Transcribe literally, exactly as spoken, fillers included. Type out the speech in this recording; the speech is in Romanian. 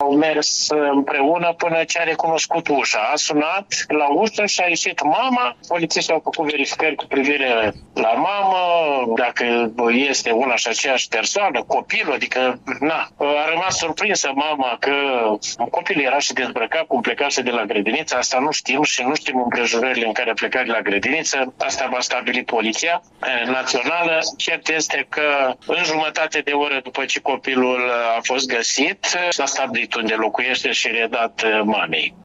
au mers împreună până ce a recunoscut ușa. A sunat la ușă și a ieșit mama. Polițiștii au făcut verificări cu privire la mamă, dacă este una și aceeași persoană, copilul, adică, na, a rămas surprinsă mama că copilul era și dezbrăcat cum plecase de la grădiniță. Asta nu știm și nu știm împrejurările în care a plecat de la grădiniță. Asta va stabili Poliția Națională. Cert este că în jumătate de oră după ce copilul a fost găsit, s-a stabilit unde locuiește și redat mamei.